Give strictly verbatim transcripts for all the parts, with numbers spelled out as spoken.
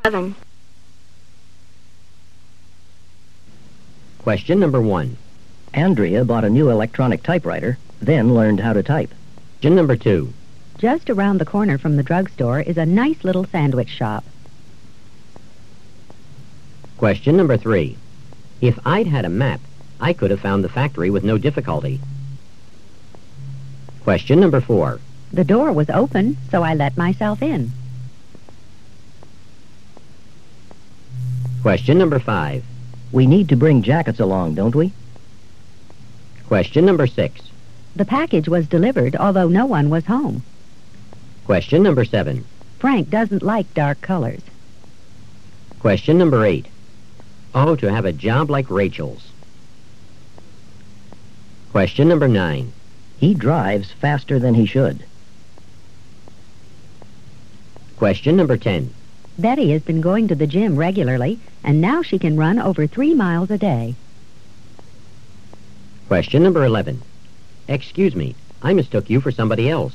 Seven. Question number one. Andrea bought a new electronic typewriter, then learned how to type. Question number two. Just around the corner from the drugstore is a nice little sandwich shop. Question number three. If I'd had a map, I could have found the factory with no difficulty. Question number four. The door was open, so I let myself in. Question number five. We need to bring jackets along, don't we? Question number six. The package was delivered, although no one was home. Question number seven. Frank doesn't like dark colors. Question number eight. Oh, to have a job like Rachel's. Question number nine. He drives faster than he should. Question number ten. Betty has been going to the gym regularly, and now she can run over three miles a day. Question number eleven. Excuse me, I mistook you for somebody else.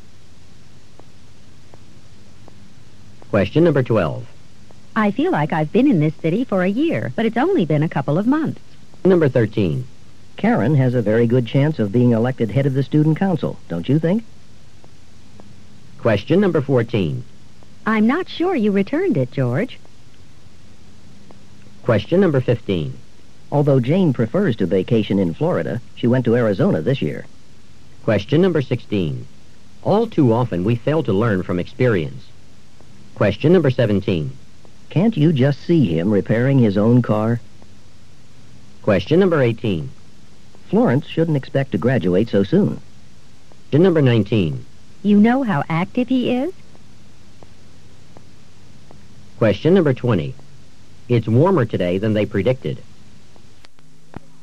Question number twelve. I feel like I've been in this city for a year, but it's only been a couple of months. Number thirteen. Karen has a very good chance of being elected head of the student council, don't you think? Question number fourteen. I'm not sure you returned it, George. Question number fifteen. Although Jane prefers to vacation in Florida, she went to Arizona this year. Question number sixteen. All too often we fail to learn from experience. Question number seventeen. Can't you just see him repairing his own car? Question number eighteen. Florence shouldn't expect to graduate so soon. Question number nineteen. You know how active he is? Question number twenty. It's warmer today than they predicted.